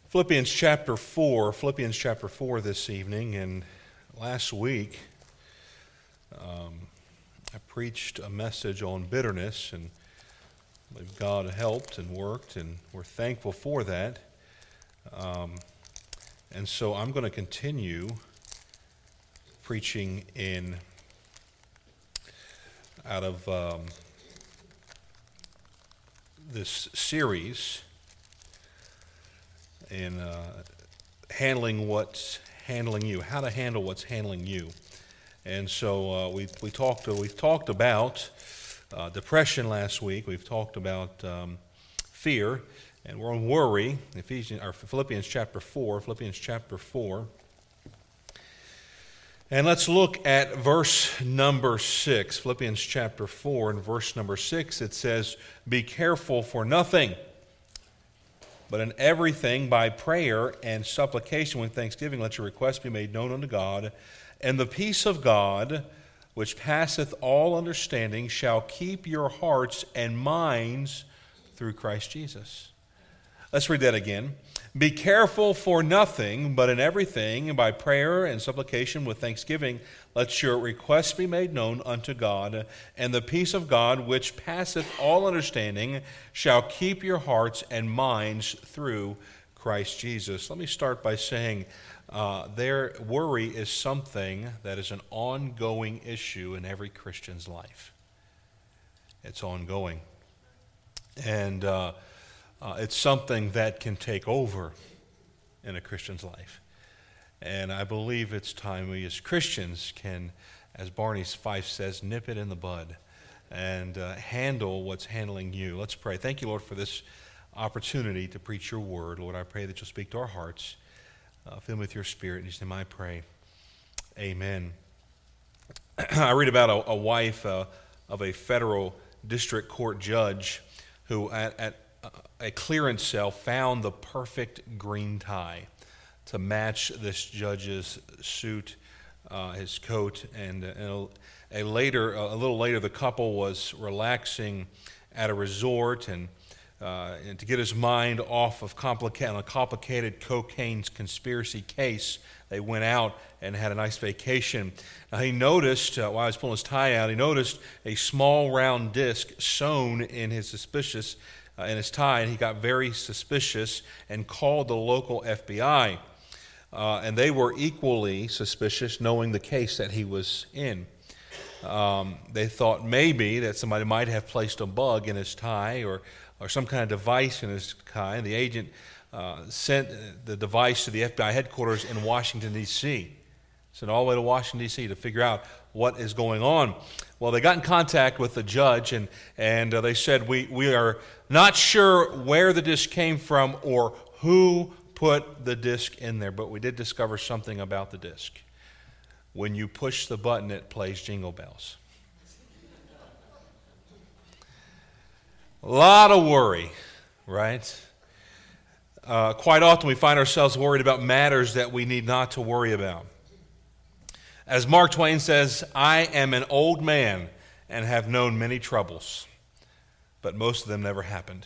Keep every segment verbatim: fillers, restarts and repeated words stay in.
Philippians chapter four, Philippians chapter four this evening, and last week um, I preached a message on bitterness, and God helped and worked, and we're thankful for that. Um, and so I'm going to continue preaching in out of um, this series in uh, handling what's handling you, how to handle what's handling you. And so uh, we we talked we talked about uh, depression last week. We've talked about um, fear, and we're on worry. Ephesians or Philippians chapter four, Philippians chapter four. And let's look at verse number six, Philippians chapter four, and verse number six. It says, "Be careful for nothing, but in everything by prayer and supplication with thanksgiving let your requests be made known unto God, and the peace of God, which passeth all understanding, shall keep your hearts and minds through Christ Jesus." Let's read that again. "Be careful for nothing, but in everything by prayer and supplication with thanksgiving let your requests be made known unto God, and the peace of God, which passeth all understanding, shall keep your hearts and minds through Christ Jesus." Let me start by saying uh, their worry is something that is an ongoing issue in every Christian's life. It's ongoing. And uh, uh, it's something that can take over in a Christian's life. And I believe it's time we as Christians can, as Barney Fife says, nip it in the bud and uh, handle what's handling you. Let's pray. Thank you, Lord, for this opportunity to preach your word. Lord, I pray that you'll speak to our hearts. Uh, fill me with your spirit. In Jesus' name I pray. Amen. I read about a, a wife uh, of a federal district court judge who at, at a clearance cell found the perfect green tie to match this judge's suit, uh, his coat, and, and a, a later, a little later, the couple was relaxing at a resort, and, uh, and to get his mind off of complicated, a complicated cocaine conspiracy case, they went out and had a nice vacation. Now he noticed, uh, while he was pulling his tie out, he noticed a small round disc sewn in his suspicious uh, in his tie, and he got very suspicious and called the local F B I. Uh, and they were equally suspicious, knowing the case that he was in. Um, they thought maybe that somebody might have placed a bug in his tie or, or some kind of device in his tie. And the agent uh, sent the device to the F B I headquarters in Washington, D C Sent all the way to Washington, D C to figure out what is going on. Well, they got in contact with the judge, and, and uh, they said, we, we are not sure where the disc came from or who put the disc in there, but we did discover something about the disc. When you push the button, it plays Jingle Bells. A lot of worry, right? Uh, quite often we find ourselves worried about matters that we need not to worry about. As Mark Twain says, "I am an old man and have known many troubles, but most of them never happened."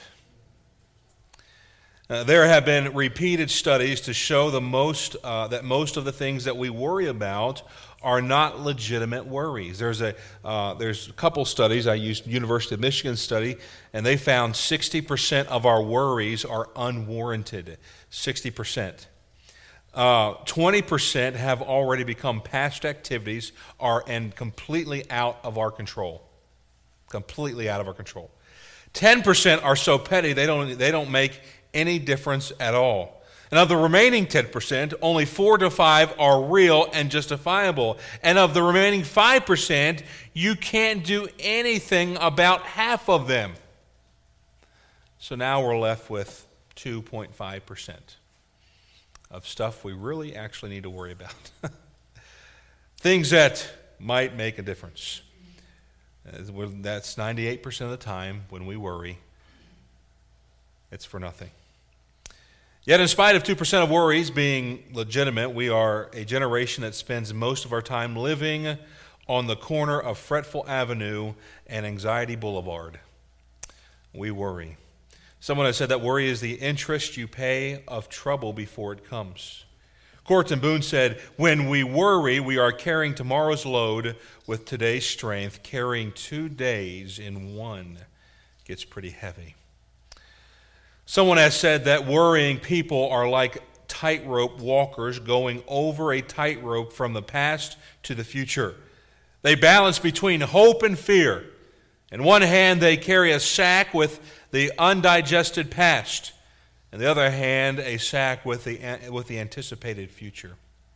Uh, there have been repeated studies to show the most uh, that most of the things that we worry about are not legitimate worries. There's a uh, there's a couple studies. I used University of Michigan study, and they found sixty percent of our worries are unwarranted. sixty percent. Uh, twenty percent have already become past activities are and completely out of our control. Completely out of our control. ten percent are so petty they don't they don't make any difference at all. And of the remaining ten percent, only four to five are real and justifiable. And of the remaining five percent, you can't do anything about half of them. So now we're left with two point five percent of stuff we really actually need to worry about. Things that might make a difference. That's ninety-eight percent of the time when we worry, it's for nothing. Yet in spite of two percent of worries being legitimate, we are a generation that spends most of our time living on the corner of Fretful Avenue and Anxiety Boulevard. We worry. Someone has said that worry is the interest you pay of trouble before it comes. Corton Boone said, when we worry, we are carrying tomorrow's load with today's strength. Carrying two days in one gets pretty heavy. Someone has said that worrying people are like tightrope walkers going over a tightrope from the past to the future. They balance between hope and fear. In one hand, they carry a sack with the undigested past. On the other hand, a sack with the, with the anticipated future.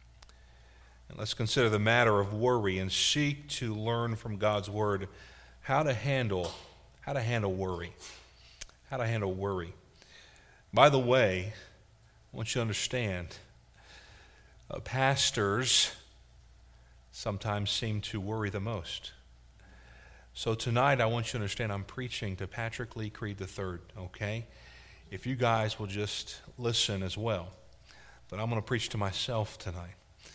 And let's consider the matter of worry and seek to learn from God's Word how to handle, how to handle worry. How to handle worry. By the way, I want you to understand, uh, pastors sometimes seem to worry the most. So tonight, I want you to understand I'm preaching to Patrick Lee Creed the third, okay? If you guys will just listen as well. But I'm going to preach to myself tonight.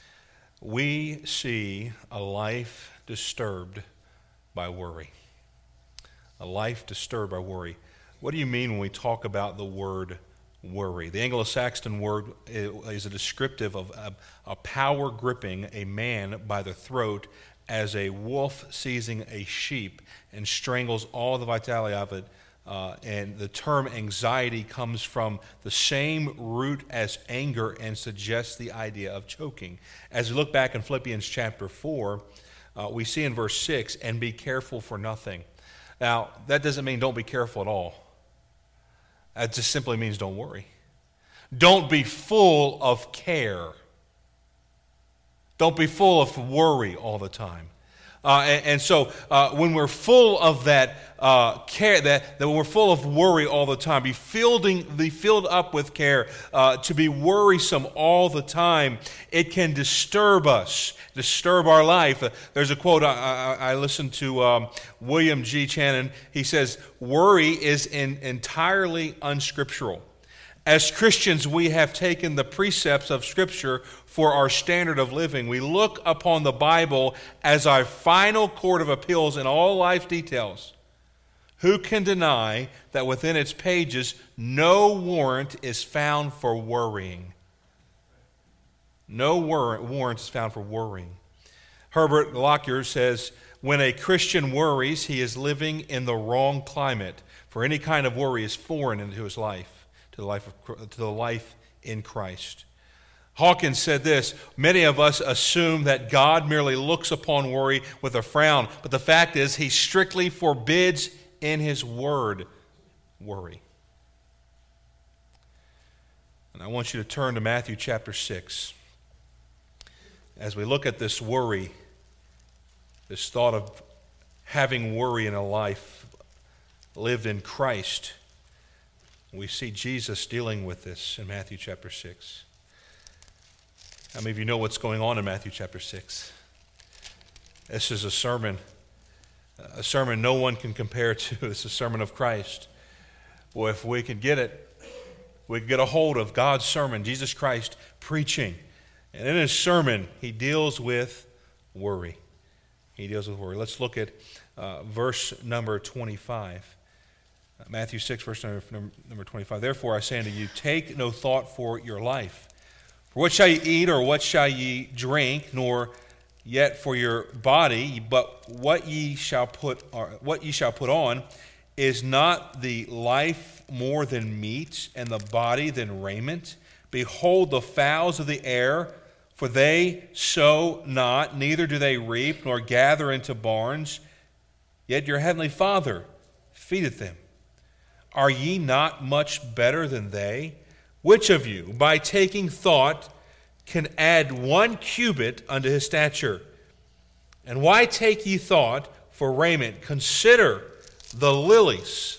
We see a life disturbed by worry. A life disturbed by worry. What do you mean when we talk about the word worry? The Anglo-Saxon word is a descriptive of a, a power gripping a man by the throat as a wolf seizing a sheep and strangles all the vitality of it. Uh, and the term anxiety comes from the same root as anger and suggests the idea of choking. As we look back in Philippians chapter four, uh, we see in verse six, and be careful for nothing. Now, that doesn't mean don't be careful at all. That just simply means don't worry. Don't be full of care. Don't be full of worry all the time. Uh, and, and so uh, when we're full of that uh, care, that, that when we're full of worry all the time, be, fielding, be filled up with care, uh, to be worrisome all the time, it can disturb us, disturb our life. Uh, there's a quote I, I, I listened to, um, William G. Channon. He says, worry is in, entirely unscriptural. As Christians, we have taken the precepts of Scripture for our standard of living. We look upon the Bible as our final court of appeals in all life details. Who can deny that within its pages no warrant is found for worrying? No warrant, warrant is found for worrying. Herbert Lockyer says, when a Christian worries, he is living in the wrong climate, for any kind of worry is foreign into his life. To the life of, to the life in Christ. Hawkins said this, many of us assume that God merely looks upon worry with a frown, but the fact is he strictly forbids in his word worry. And I want you to turn to Matthew chapter six. As we look at this worry, this thought of having worry in a life lived in Christ, we see Jesus dealing with this in Matthew chapter six. How many of you know what's going on in Matthew chapter six? This is a sermon, a sermon no one can compare to. It's a sermon of Christ. Boy, if we could get it, we could get a hold of God's sermon, Jesus Christ preaching. And in his sermon, he deals with worry. He deals with worry. Let's look at uh, verse number twenty-five. Matthew six, verse number, number twenty-five. Therefore I say unto you, take no thought for your life. For what shall ye eat, or what shall ye drink, nor yet for your body, but what ye shall put, or what ye shall put on. Is not the life more than meat, and the body than raiment? Behold the fowls of the air, for they sow not, neither do they reap, nor gather into barns, yet your heavenly Father feedeth them. Are ye not much better than they? Which of you, by taking thought, can add one cubit unto his stature? And why take ye thought for raiment? Consider the lilies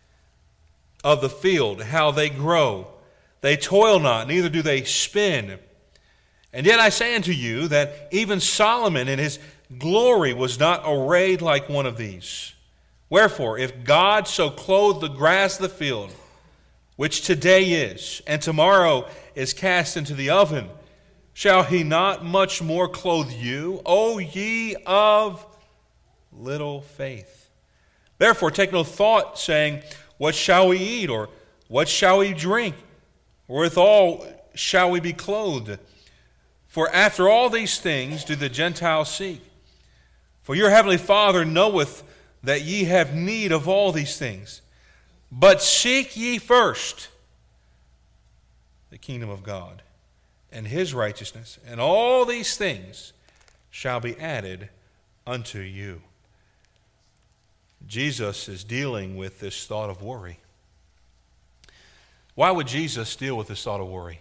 of the field, how they grow. They toil not, neither do they spin. And yet I say unto you that even Solomon in his glory was not arrayed like one of these. Wherefore, if God so clothe the grass of the field, which today is, and tomorrow is cast into the oven, shall he not much more clothe you, O ye of little faith? Therefore take no thought, saying, what shall we eat, or What shall we drink? Wherewithal shall we be clothed? For after all these things do the Gentiles seek. For your heavenly Father knoweth that ye have need of all these things. But seek ye first the kingdom of God and his righteousness, and all these things shall be added unto you. Jesus is dealing with this thought of worry. Why would Jesus deal with this thought of worry?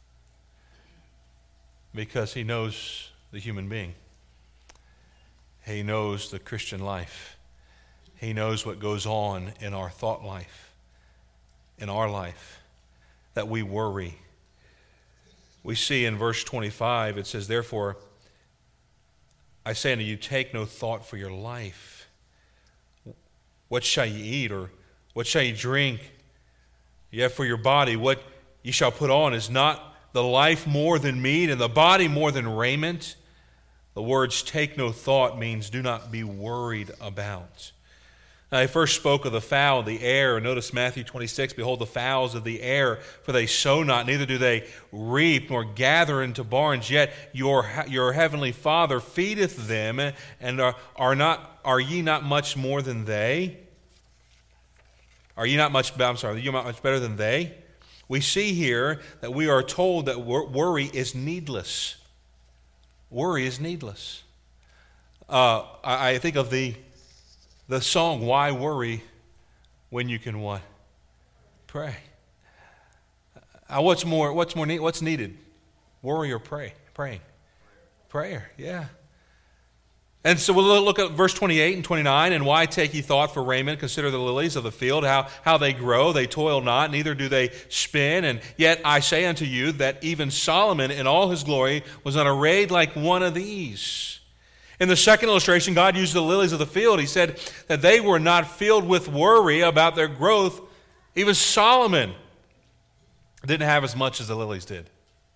Because he knows the human being. He knows the Christian life. He knows what goes on in our thought life, in our life, that we worry. We see in verse twenty-five, it says, therefore, I say unto you, take no thought for your life. What shall ye eat, or what shall ye drink? Yet for your body, what ye shall put on, is not the life more than meat, and the body more than raiment? The words take no thought means do not be worried about. Now, I first spoke of the fowl of the air. Notice Matthew twenty-six, behold the fowls of the air, for they sow not, neither do they reap, nor gather into barns, yet your, your heavenly Father feedeth them, and are, are, not, are ye not much more than they? Are ye not much, I'm sorry, are you not much better than they? We see here that we are told that worry is needless. Worry is needless. Uh, I, I think of the The song, why worry when you can what? Pray. Uh, what's more, what's more, need, what's needed? Worry or pray? Praying. Prayer, yeah. And so we'll look at verse twenty-eight and twenty-nine. And why take ye thought for raiment? Consider the lilies of the field, how, how they grow. They toil not, neither do they spin. And yet I say unto you that even Solomon in all his glory was not arrayed like one of these. In the second illustration, God used the lilies of the field. He said that they were not filled with worry about their growth. Even Solomon didn't have as much as the lilies did.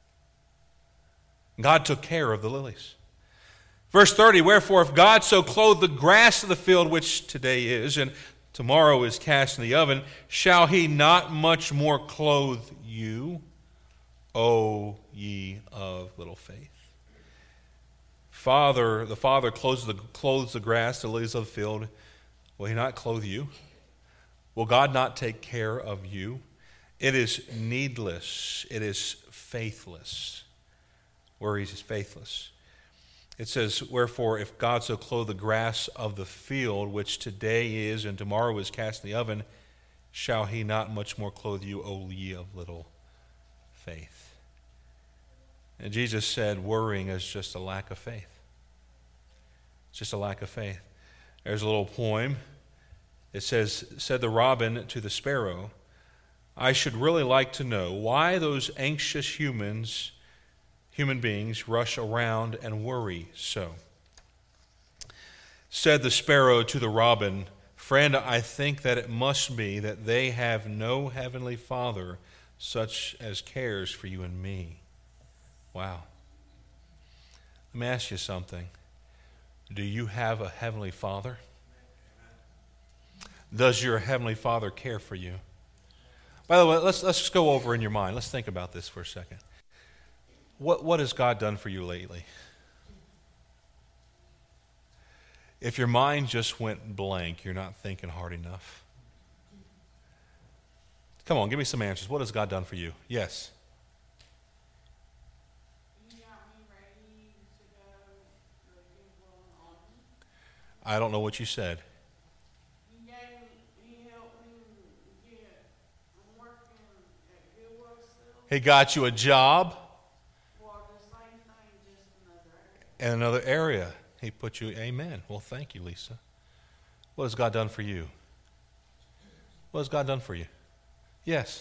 God took care of the lilies. Verse thirty, wherefore if God so clothe the grass of the field, which today is, and tomorrow is cast in the oven, shall he not much more clothe you, O ye of little faith? Father, the Father clothes the, clothes the grass, the lilies of the field. Will he not clothe you? Will God not take care of you? It is needless. It is faithless. Worry is faithless. It says, wherefore, if God so clothe the grass of the field, which today is and tomorrow is cast in the oven, shall he not much more clothe you, O ye of little faith? And Jesus said worrying is just a lack of faith. It's just a lack of faith. There's a little poem. It says, said the robin to the sparrow, I should really like to know why those anxious humans, human beings, rush around and worry so. Said the sparrow to the robin, friend, I think that it must be that they have no heavenly Father such as cares for you and me. Wow. Let me ask you something. Do you have a heavenly Father? Does your heavenly Father care for you? By the way, let's let's just go over in your mind. Let's think about this for a second. What what has God done for you lately? If your mind just went blank, you're not thinking hard enough. Come on, give me some answers. What has God done for you? Yes. I don't know what you said. He gave me, he helped me get, I'm working at Goodwill still. He got you a job Well, the same thing, just another area. in another area. He put you, amen. Well, thank you, Lisa. What has God done for you? What has God done for you? Yes.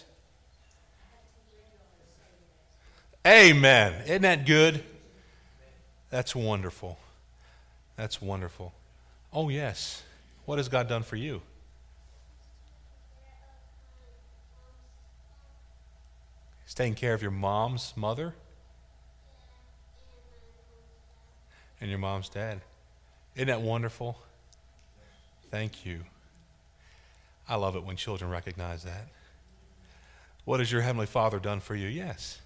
Amen. Isn't that good? That's wonderful. That's wonderful. Oh, yes. What has God done for you? He's taking care of your mom's mother and your mom's dad. Isn't that wonderful? Thank you. I love it when children recognize that. What has your Heavenly Father done for you? Yes.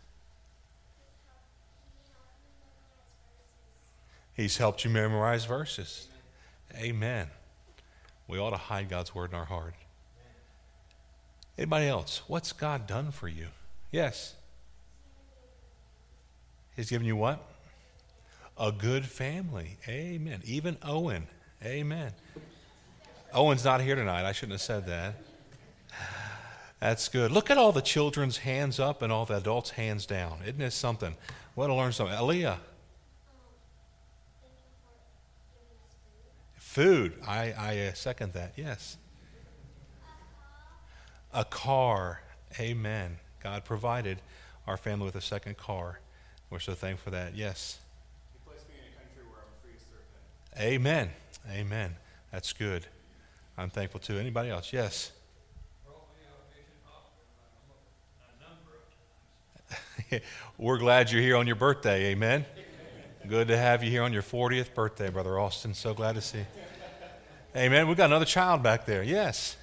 He's helped you memorize verses. Amen. We ought to hide God's word in our heart. Anybody else? What's God done for you? Yes. He's given you what? A good family. Amen. Even Owen. Amen. Owen's not here tonight. I shouldn't have said that. That's good. Look at all the children's hands up and all the adults' hands down. Isn't this something? We'll to learn something. Aaliyah. Food. I, I uh, second that. Yes. A car. Amen. God provided our family with a second car. We're so thankful for that. Yes. He placed me in a country where I'm free to serve Him. Amen. Amen. That's good. I'm thankful too. Anybody else? Yes. We're glad you're here on your birthday. Amen. Good to have you here on your fortieth birthday, Brother Austin. So glad to see you. Amen. We've got another child back there. Yes.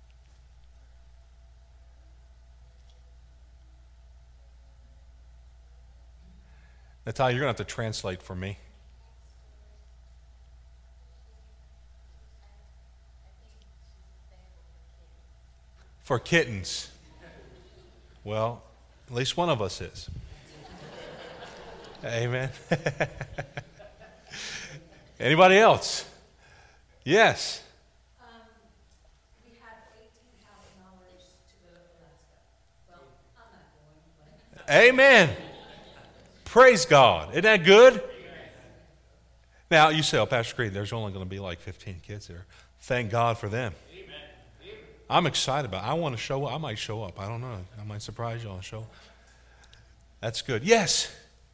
Natalia, you're going to have to translate for me. For kittens. Well, at least one of us is. Amen. Anybody else? Yes. Um, we had eighteen thousand dollars to go to Alaska. Well, I'm not going, but. Amen. Praise God. Isn't that good? Now, you say, oh, Pastor Creed, there's only going to be like fifteen kids there. Thank God for them. I'm excited about it. I want to show up. I might show up. I don't know. I might surprise you all and show up. That's good. Yes.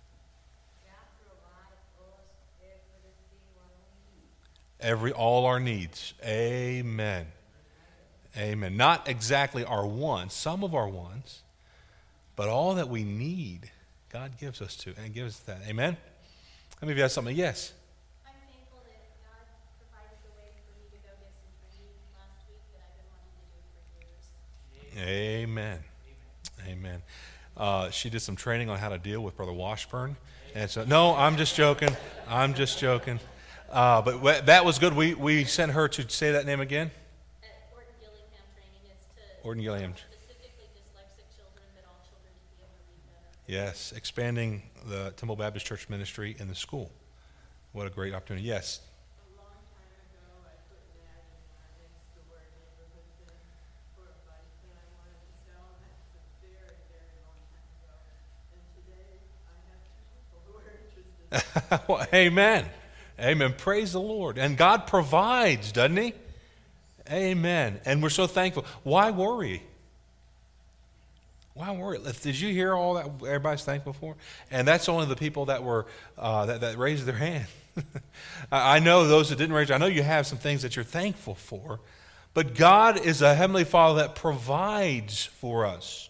Every, all our needs. Amen. Amen. Not exactly our wants, some of our wants, but all that we need, God gives us to, and gives us that. Amen? How many of you have something? Yes. I'm thankful that God provided the way for me to go get some training last week that I've been wanting to do for years. Amen. Amen. Uh, she did some training on how to deal with Brother Washburn. And so, no, I'm just joking. I'm just joking. Uh, but w- that was good. We we sent her to say that name again. At Orton Gillingham training is to Orton Gillingham. specifically dyslexic children, but all children to be able to read better. Yes, expanding the Temple Baptist Church ministry in the school. What a great opportunity. Yes. A long time ago, I put an ad in our next door neighborhood thing for a bike that I wanted to sell, and that's a very, very long time ago. And today, I have two people who are interested. Well, amen. Amen. Praise the Lord. And God provides, doesn't He? Amen. And we're so thankful. Why worry? Why worry? Did you hear all that everybody's thankful for? And that's only the people that were uh, that, that raised their hand. I know those that didn't raise. I know you have some things that you're thankful for, but God is a Heavenly Father that provides for us.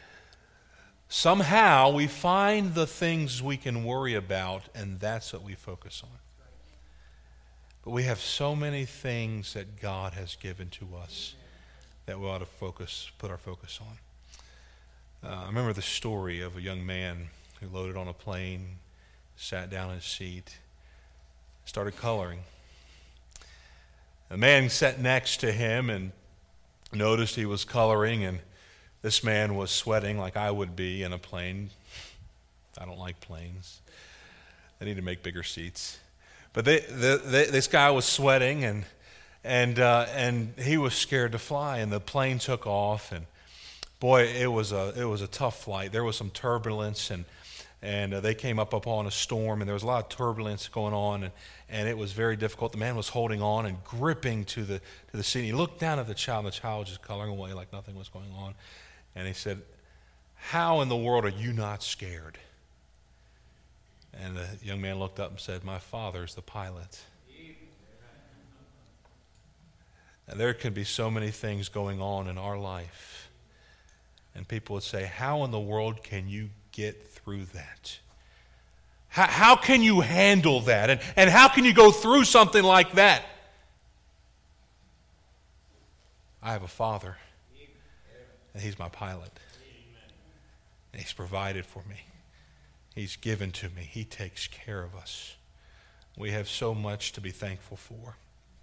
Somehow we find the things we can worry about, and that's what we focus on. But we have so many things that God has given to us that we ought to focus, put our focus on. Uh, I remember the story of a young man who loaded on a plane, sat down in his seat, started coloring. A man sat next to him and noticed he was coloring, and this man was sweating like I would be in a plane. I don't like planes. They need to make bigger seats. But they, the, they, this guy was sweating, and and uh, and he was scared to fly. And the plane took off, and boy, it was a it was a tough flight. There was some turbulence, and and uh, they came up upon a storm, and there was a lot of turbulence going on, and, and it was very difficult. The man was holding on and gripping to the to the seat. He looked down at the child, and the child was just coloring away like nothing was going on. And he said, "How in the world are you not scared?" And the young man looked up and said, "My father's the pilot." And there can be so many things going on in our life. And people would say, "How in the world can you get through that? How, how can you handle that? And, and how can you go through something like that?" I have a father, and he's my pilot. And He's provided for me. He's given to me. He takes care of us. We have so much to be thankful for.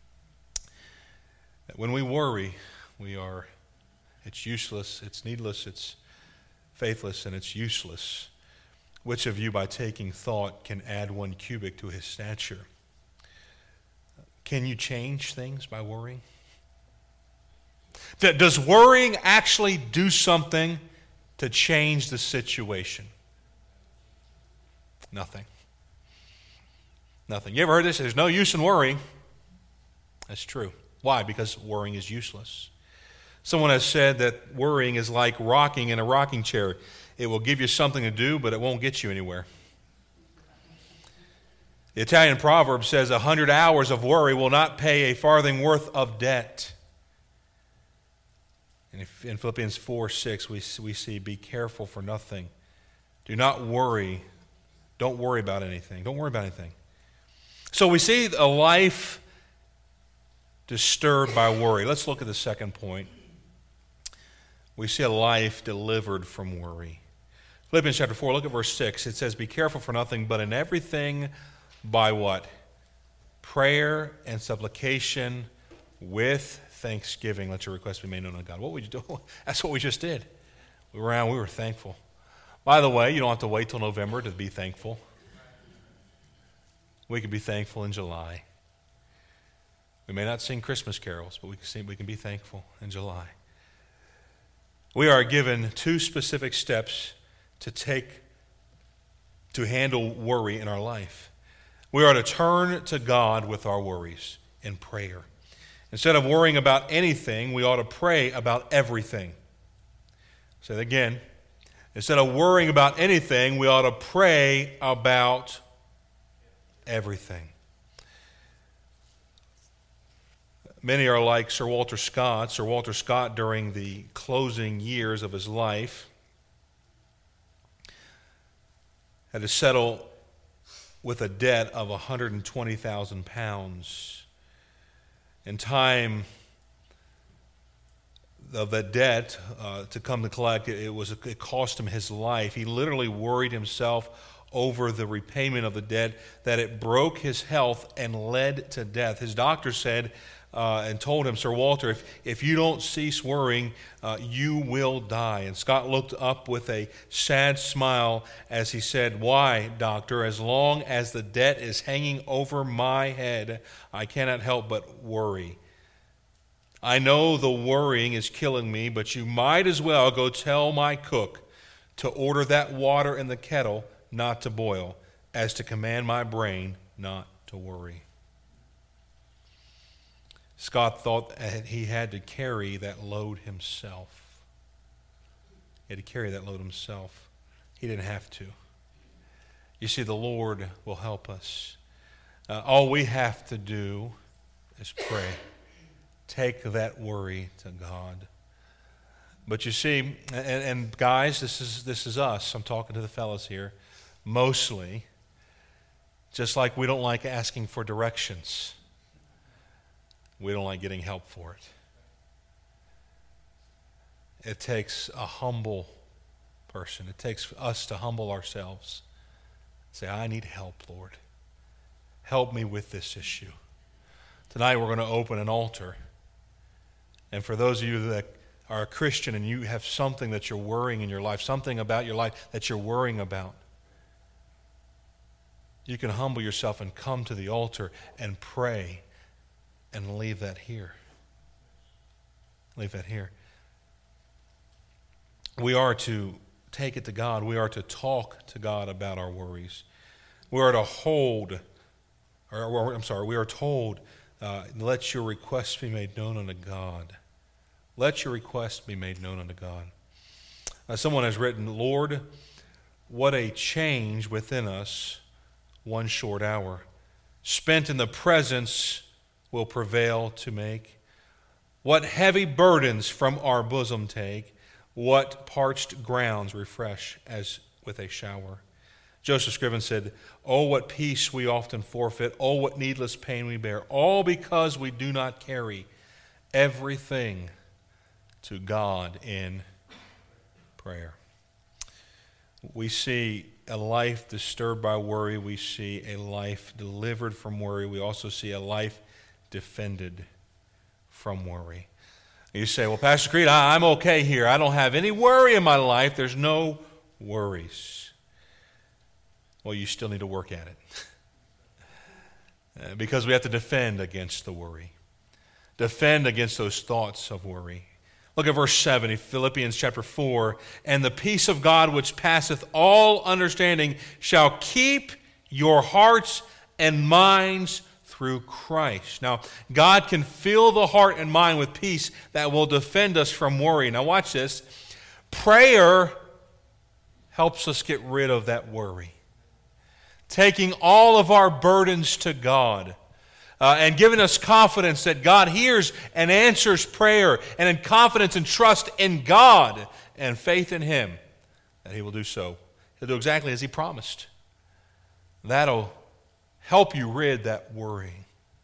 When we worry, we are, it's useless, it's needless, it's faithless, and it's useless. Which of you, by taking thought, can add one cubit to his stature? Can you change things by worrying? Does worrying actually do something to change the situation? Nothing. Nothing. You ever heard this? There's no use in worrying. That's true. Why? Because worrying is useless. Someone has said that worrying is like rocking in a rocking chair. It will give you something to do, but it won't get you anywhere. The Italian proverb says, a hundred hours of worry will not pay a farthing worth of debt. And if, in Philippians four six, we, we see, be careful for nothing. Do not worry. Don't worry about anything. Don't worry about anything. So we see a life disturbed by worry. Let's look at the second point. We see a life delivered from worry. Philippians chapter four, look at verse six. It says, be careful for nothing, but in everything by what? Prayer and supplication with thanksgiving. Let your requests be made known to God. What would you do? That's what we just did. We were around, we were thankful. By the way, you don't have to wait till November to be thankful. We can be thankful in July. We may not sing Christmas carols, but we can, sing, we can be thankful in July. We are given two specific steps to take to handle worry in our life. We are to turn to God with our worries in prayer. Instead of worrying about anything, we ought to pray about everything. Say that again. Instead of worrying about anything, we ought to pray about everything. Many are like Sir Walter Scott. Sir Walter Scott, during the closing years of his life, had to settle with a debt of one hundred twenty thousand pounds. In time of that debt uh, to come to collect, it, it was it cost him his life. He literally worried himself over the repayment of the debt, that it broke his health and led to death. His doctor said uh, and told him, Sir Walter, if, if you don't cease worrying, uh, you will die. And Scott looked up with a sad smile as he said, why, doctor, as long as the debt is hanging over my head, I cannot help but worry. I know the worrying is killing me, but you might as well go tell my cook to order that water in the kettle not to boil, as to command my brain not to worry. Scott thought that he had to carry that load himself. He had to carry that load himself. He didn't have to. You see, the Lord will help us. Uh, all we have to do is pray. Take that worry to God. But you see, and, and guys, this is this is us. I'm talking to the fellas here. Mostly, just like we don't like asking for directions, we don't like getting help for it. It takes a humble person. It takes us to humble ourselves. Say, I need help, Lord. Help me with this issue. Tonight we're going to open an altar. And for those of you that are a Christian and you have something that you're worrying in your life, something about your life that you're worrying about, you can humble yourself and come to the altar and pray and leave that here. Leave that here. We are to take it to God. We are to talk to God about our worries. We are to hold, or, or I'm sorry, we are told, uh, let your requests be made known unto God. Let your requests be made known unto God. Uh, someone has written, Lord, what a change within us one short hour, spent in the presence, will prevail to make. What heavy burdens from our bosom take, what parched grounds refresh as with a shower. Joseph Scriven said, oh, what peace we often forfeit, oh, what needless pain we bear, all because we do not carry everything to God in prayer. We see a life disturbed by worry. We see a life delivered from worry. We also see a life defended from worry. You say, well, Pastor Creed, I, I'm okay here. I don't have any worry in my life. There's no worries. Well, you still need to work at it. uh, because we have to defend against the worry. Defend against those thoughts of worry. Look at verse seven of Philippians chapter four. And the peace of God which passeth all understanding shall keep your hearts and minds through Christ. Now, God can fill the heart and mind with peace that will defend us from worry. Now, watch this. Prayer helps us get rid of that worry. Taking all of our burdens to God. Uh, and giving us confidence that God hears and answers prayer, and in confidence and trust in God and faith in Him that He will do so. He'll do exactly as He promised. That'll help you rid that worry.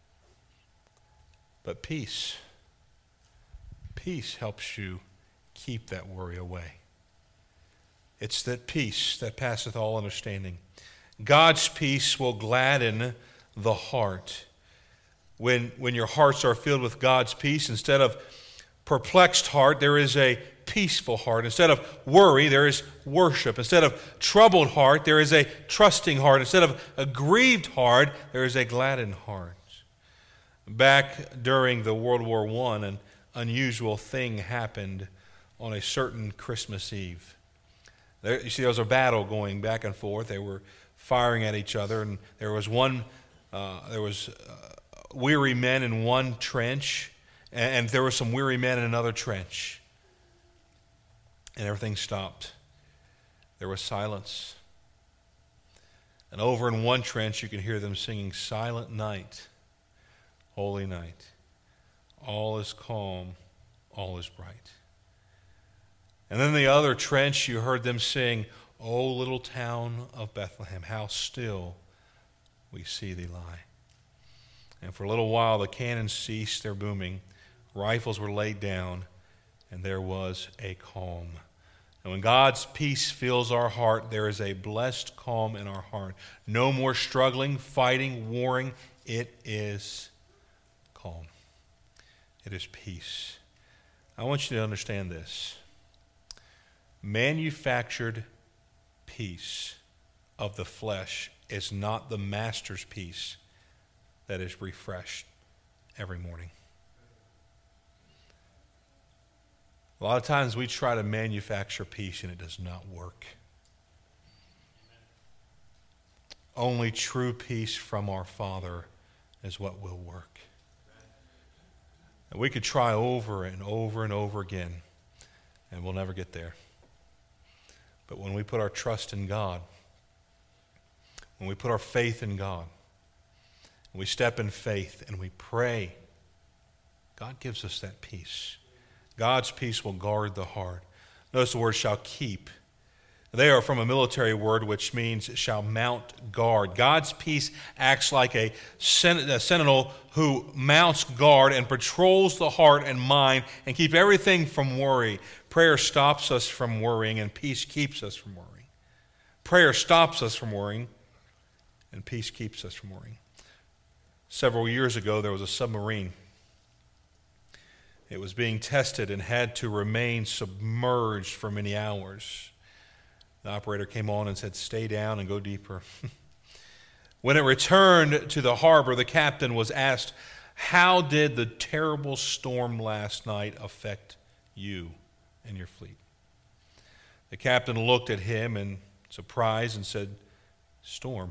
But peace, peace helps you keep that worry away. It's that peace that passeth all understanding. God's peace will gladden the heart. When, when your hearts are filled with God's peace, instead of perplexed heart, there is a peaceful heart. Instead of worry, there is worship. Instead of troubled heart, there is a trusting heart. Instead of a grieved heart, there is a gladdened heart. Back during the World War One, an unusual thing happened on a certain Christmas Eve. There, you see, there was a battle going back and forth. They were firing at each other, and there was one, uh, there was uh, weary men in one trench, and, and there were some weary men in another trench. And everything stopped. There was silence. And over in one trench, you can hear them singing, "Silent night, holy night. All is calm, all is bright." And then in the other trench, you heard them sing, "O little town of Bethlehem, how still we see thee lie." And for a little while, the cannons ceased their booming. Rifles were laid down, and there was a calm. And when God's peace fills our heart, there is a blessed calm in our heart. No more struggling, fighting, warring. It is calm. It is peace. I want you to understand this. Manufactured peace of the flesh is not the master's peace that is refreshed every morning. A lot of times we try to manufacture peace and it does not work. Only true peace from our Father is what will work. And we could try over and over and over again, and we'll never get there. But when we put our trust in God, when we put our faith in God, when we step in faith and we pray, God gives us that peace. God's peace will guard the heart. Notice the word "shall keep." They are from a military word which means shall mount guard. God's peace acts like a sentinel who mounts guard and patrols the heart and mind and keep everything from worry. Prayer stops us from worrying, and peace keeps us from worrying. Prayer stops us from worrying, and peace keeps us from worrying. Several years ago, there was a submarine. It was being tested and had to remain submerged for many hours. The operator came on and said, "Stay down and go deeper." When it returned to the harbor, the captain was asked, "How did the terrible storm last night affect you and your fleet?" The captain looked at him in surprise and said, "Storm.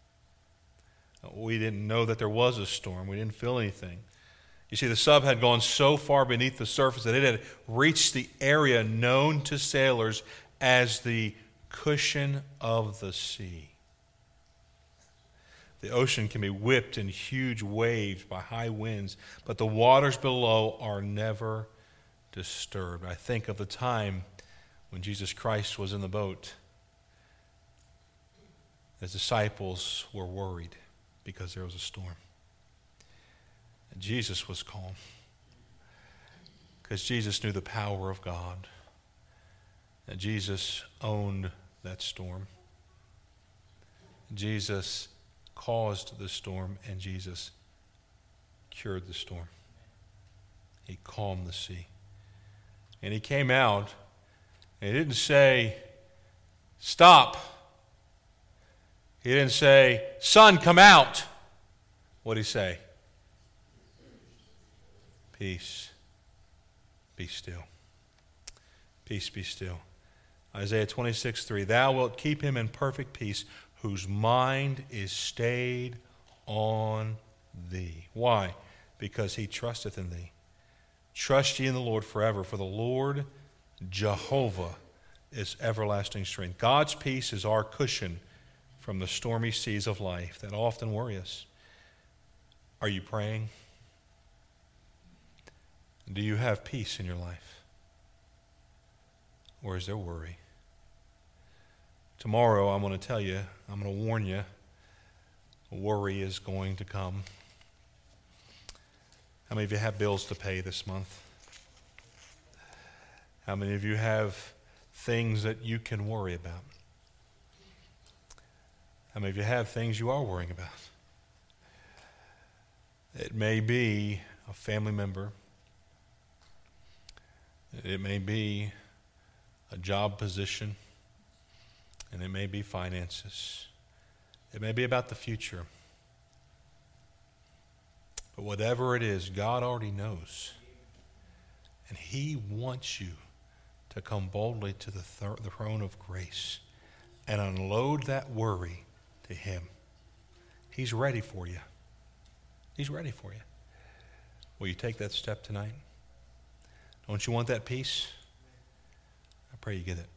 We didn't know that there was a storm. We didn't feel anything." You see, the sub had gone so far beneath the surface that it had reached the area known to sailors as the cushion of the sea. The ocean can be whipped in huge waves by high winds, but the waters below are never disturbed. I think of the time when Jesus Christ was in the boat. His disciples were worried because there was a storm. And Jesus was calm because Jesus knew the power of God. And Jesus owned that storm. Jesus caused the storm, and Jesus cured the storm. He calmed the sea. And he came out, and he didn't say, stop. He didn't say, son, come out. What did he say? Peace, be still. Peace, be still. Isaiah twenty-six three, thou wilt keep him in perfect peace, whose mind is stayed on thee. Why? Because he trusteth in thee. Trust ye in the Lord forever, for the Lord Jehovah is everlasting strength. God's peace is our cushion from the stormy seas of life that often worry us. Are you praying? Do you have peace in your life? Or is there worry? Tomorrow, I'm going to tell you, I'm going to warn you, worry is going to come. How many of you have bills to pay this month? How many of you have things that you can worry about? How many of you have things you are worrying about? It may be a family member. It may be a job position. And it may be finances. It may be about the future. But whatever it is, God already knows. And he wants you to come boldly to the, th- the throne of grace and unload that worry to him. He's ready for you. He's ready for you. Will you take that step tonight? Don't you want that peace? I pray you get it.